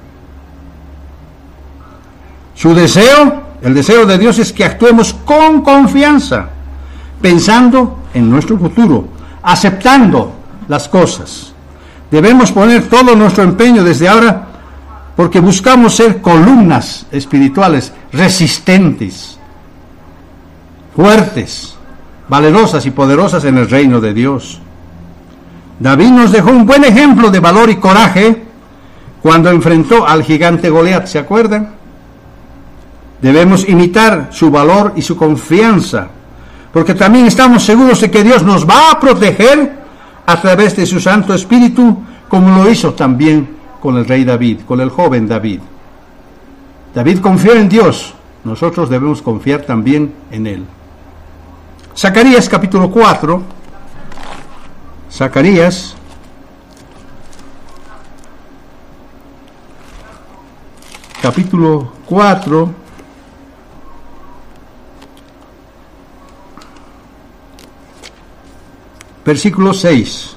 Su deseo, el deseo de Dios, es que actuemos con confianza, pensando en nuestro futuro, aceptando las cosas. Debemos poner todo nuestro empeño desde ahora porque buscamos ser columnas espirituales resistentes, fuertes, valerosas y poderosas en el reino de Dios. David nos dejó un buen ejemplo de valor y coraje cuando enfrentó al gigante Goliat, ¿se acuerdan? Debemos imitar su valor y su confianza, porque también estamos seguros de que Dios nos va a proteger a través de su Santo Espíritu, como lo hizo también con el rey David, con el joven David. David confió en Dios, nosotros debemos confiar también en Él. Zacarías capítulo 4, Zacarías capítulo 4, versículo 6.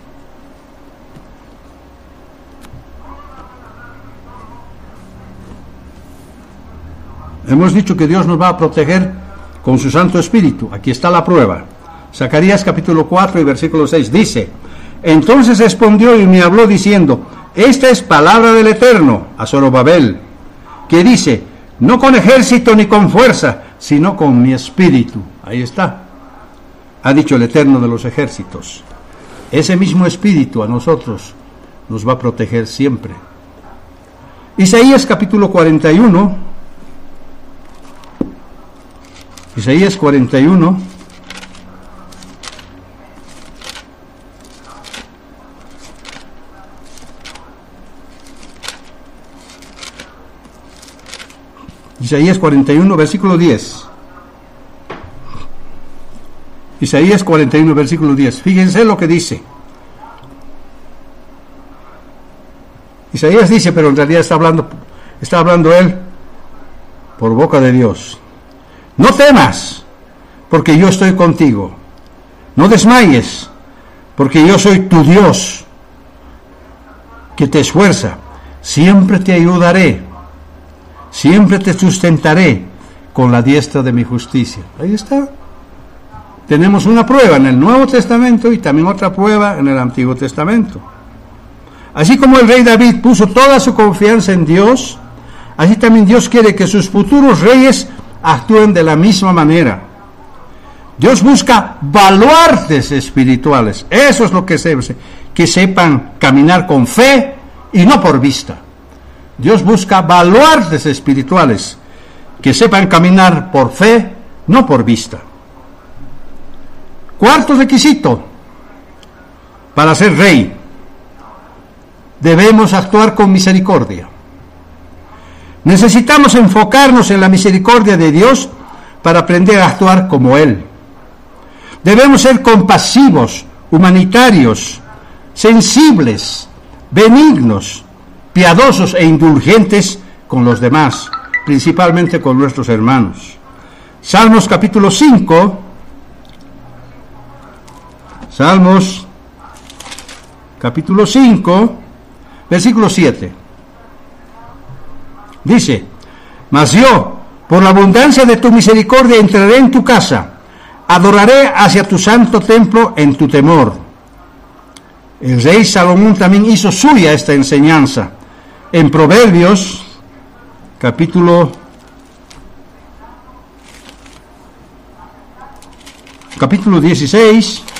Hemos dicho que Dios nos va a proteger con su Santo Espíritu. Aquí está la prueba. Zacarías capítulo 4 y versículo 6 dice: entonces respondió y me habló diciendo: esta es palabra del Eterno a Zorobabel, que dice: no con ejército ni con fuerza, sino con mi espíritu. Ahí está. Ha dicho el Eterno de los ejércitos. Ese mismo espíritu a nosotros nos va a proteger siempre. Isaías capítulo 41. Isaías 41. Isaías 41, versículo 10. Isaías 41, versículo 10. Fíjense lo que dice. Isaías dice, pero en realidad está hablando él por boca de Dios. No temas, porque yo estoy contigo. No desmayes, porque yo soy tu Dios, que te esfuerza. Siempre te ayudaré, siempre te sustentaré con la diestra de mi justicia. Ahí está. Tenemos una prueba en el Nuevo Testamento y también otra prueba en el Antiguo Testamento. Así como el rey David puso toda su confianza en Dios, así también Dios quiere que sus futuros reyes actúen de la misma manera. Dios busca baluartes espirituales. Eso es lo que sepan caminar con fe y no por vista. Dios busca baluartes espirituales que sepan caminar por fe, no por vista. Cuarto requisito para ser rey: debemos actuar con misericordia. Necesitamos enfocarnos en la misericordia de Dios para aprender a actuar como Él. Debemos ser compasivos, humanitarios, sensibles, benignos, piadosos e indulgentes con los demás, principalmente con nuestros hermanos. Salmos capítulo 5, Salmos capítulo 5, versículo 7. Dice: mas yo, por la abundancia de tu misericordia, entraré en tu casa, adoraré hacia tu santo templo en tu temor. El rey Salomón también hizo suya esta enseñanza. En Proverbios, capítulo 16,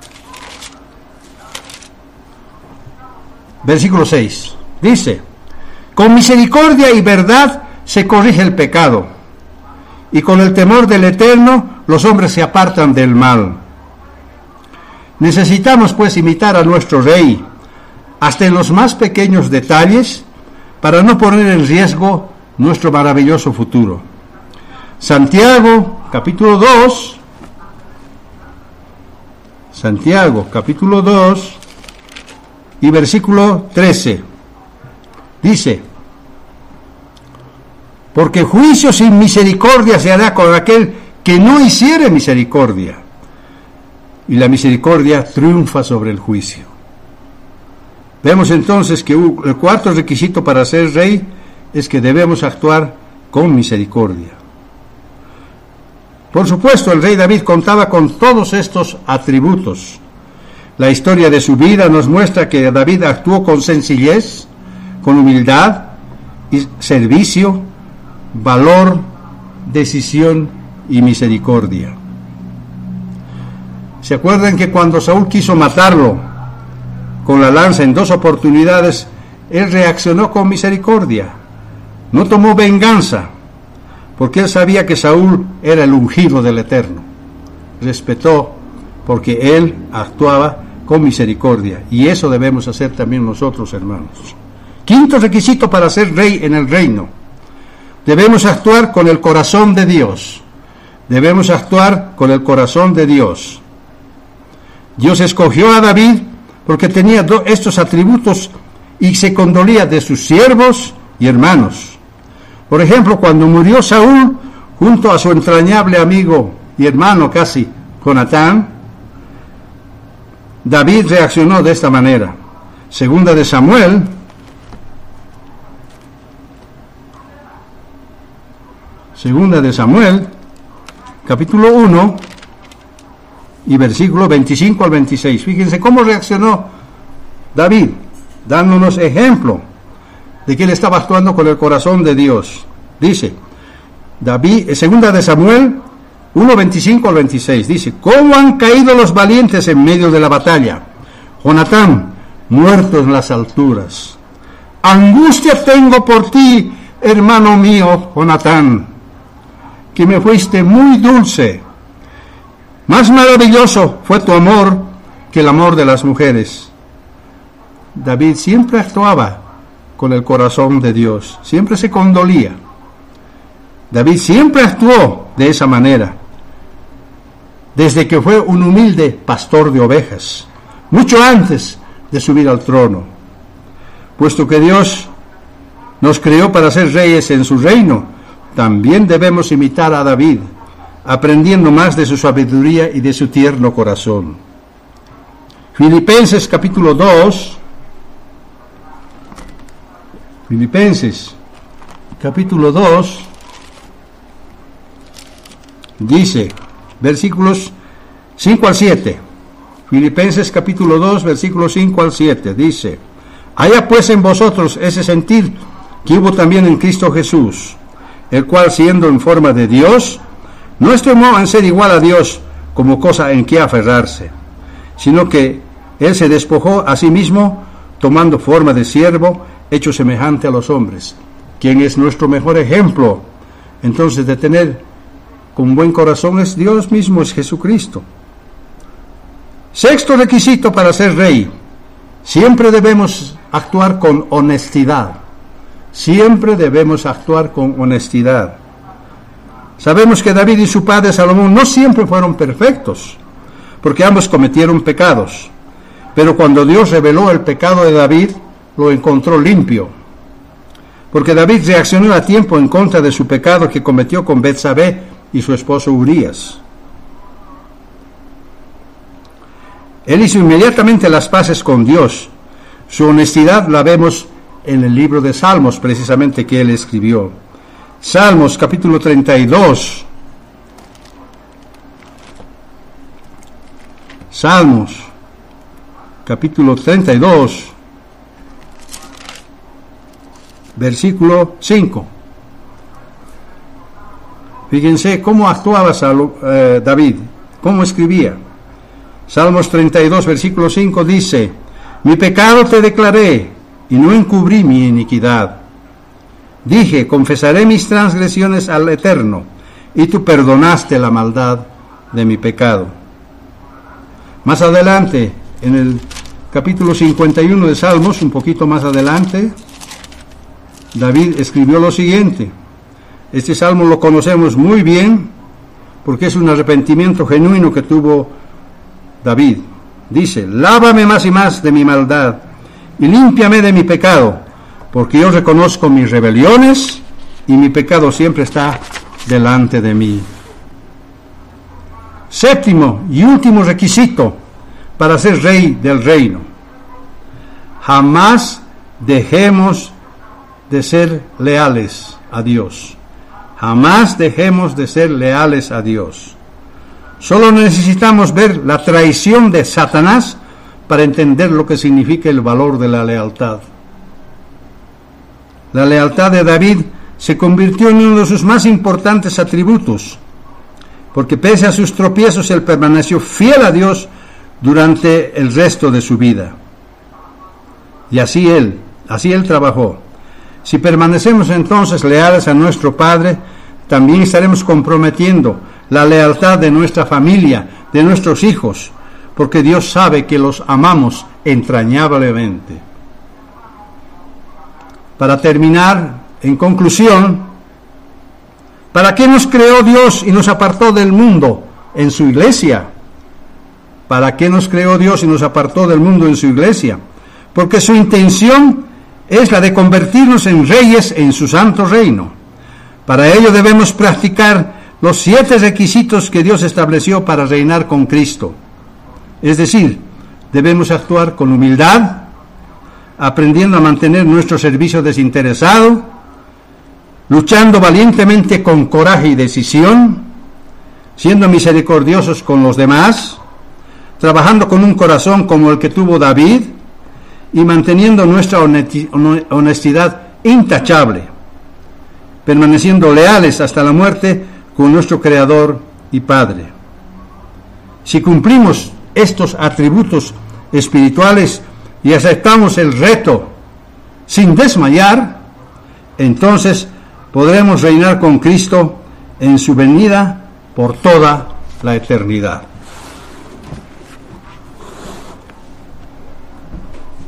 versículo 6, dice: con misericordia y verdad se corrige el pecado, y con el temor del Eterno los hombres se apartan del mal. Necesitamos pues imitar a nuestro Rey, hasta en los más pequeños detalles, para no poner en riesgo nuestro maravilloso futuro. Santiago, capítulo 2, Santiago, capítulo 2, y versículo 13. Dice: porque juicio sin misericordia se hará con aquel que no hiciere misericordia, y la misericordia triunfa sobre el juicio. Vemos entonces que el cuarto requisito para ser rey es que debemos actuar con misericordia. Por supuesto, el rey David contaba con todos estos atributos. La historia de su vida nos muestra que David actuó con sencillez, con humildad y servicio, valor, decisión y misericordia. ¿Se acuerdan que cuando Saúl quiso matarlo, con la lanza en 2 oportunidades, él reaccionó con misericordia. No tomó venganza, porque él sabía que Saúl era el ungido del Eterno. Respetó, porque él actuaba con misericordia. Y eso debemos hacer también nosotros, hermanos. Quinto requisito para ser rey en el reino: debemos actuar con el corazón de Dios. Debemos actuar con el corazón de Dios. Dios escogió a David porque tenía estos atributos y se condolía de sus siervos y hermanos. Por ejemplo, cuando murió Saúl, junto a su entrañable amigo y hermano casi, Jonatán, David reaccionó de esta manera. Segunda de Samuel, capítulo 1 y versículo 25 al 26. Fíjense cómo reaccionó David, dándonos ejemplo de que él estaba actuando con el corazón de Dios. Dice, David, segunda de Samuel 1, 25 al 26, dice: ¿Cómo han caído los valientes en medio de la batalla? Jonatán, muerto en las alturas. Angustia tengo por ti, hermano mío, Jonatán, que me fuiste muy dulce. Más maravilloso fue tu amor que el amor de las mujeres. David siempre actuaba con el corazón de Dios, siempre se condolía. David siempre actuó de esa manera, desde que fue un humilde pastor de ovejas, mucho antes de subir al trono. Puesto que Dios nos creó para ser reyes en su reino, también debemos imitar a David, aprendiendo más de su sabiduría y de su tierno corazón. Filipenses capítulo 2, dice, versículos 5 al 7. Filipenses capítulo 2, versículos 5 al 7, dice: haya pues en vosotros ese sentir que hubo también en Cristo Jesús, el cual, siendo en forma de Dios, no estimó en ser igual a Dios como cosa en que aferrarse, sino que él se despojó a sí mismo, tomando forma de siervo, hecho semejante a los hombres. ¿Quién es nuestro mejor ejemplo entonces de tener con buen corazón? Es Dios mismo, es Jesucristo. Sexto requisito para ser rey: siempre debemos actuar con honestidad. Siempre debemos actuar con honestidad. Sabemos que David y su padre Salomón no siempre fueron perfectos, porque ambos cometieron pecados. Pero cuando Dios reveló el pecado de David, lo encontró limpio, porque David reaccionó a tiempo en contra de su pecado que cometió con Betsabé y su esposo Urías. Él hizo inmediatamente las paces con Dios. Su honestidad la vemos en el libro de Salmos, precisamente, que él escribió. Salmos capítulo 32. Salmos capítulo 32, versículo 5. Fíjense cómo actuaba David, cómo escribía. Salmos 32, versículo 5 dice: mi pecado te declaré y no encubrí mi iniquidad. Dije, confesaré mis transgresiones al Eterno, y tú perdonaste la maldad de mi pecado. Más adelante, en el capítulo 51 de Salmos, un poquito más adelante, David escribió lo siguiente. Este salmo lo conocemos muy bien porque es un arrepentimiento genuino que tuvo David. Dice: lávame más y más de mi maldad y límpiame de mi pecado, porque yo reconozco mis rebeliones y mi pecado siempre está delante de mí. Séptimo y último requisito para ser rey del reino: jamás dejemos de ser leales a Dios. Jamás dejemos de ser leales a Dios. Solo necesitamos ver la traición de Satanás para entender lo que significa el valor de la lealtad. La lealtad de David se convirtió en uno de sus más importantes atributos, porque pese a sus tropiezos, él permaneció fiel a Dios durante el resto de su vida. y así Él trabajó. Si permanecemos entonces leales a nuestro Padre, también estaremos comprometiendo la lealtad de nuestra familia, de nuestros hijos, porque Dios sabe que los amamos entrañablemente. Para terminar, en conclusión, ¿para qué nos creó Dios y nos apartó del mundo en su iglesia? ¿Para qué nos creó Dios y nos apartó del mundo en su iglesia? Porque su intención es la de convertirnos en reyes en su santo reino. Para ello debemos practicar los 7 requisitos que Dios estableció para reinar con Cristo. Es decir, debemos actuar con humildad, aprendiendo a mantener nuestro servicio desinteresado, luchando valientemente con coraje y decisión, siendo misericordiosos con los demás, trabajando con un corazón como el que tuvo David y manteniendo nuestra honestidad intachable, permaneciendo leales hasta la muerte con nuestro Creador y Padre. Si cumplimos estos atributos espirituales y aceptamos el reto sin desmayar, entonces podremos reinar con Cristo en su venida por toda la eternidad.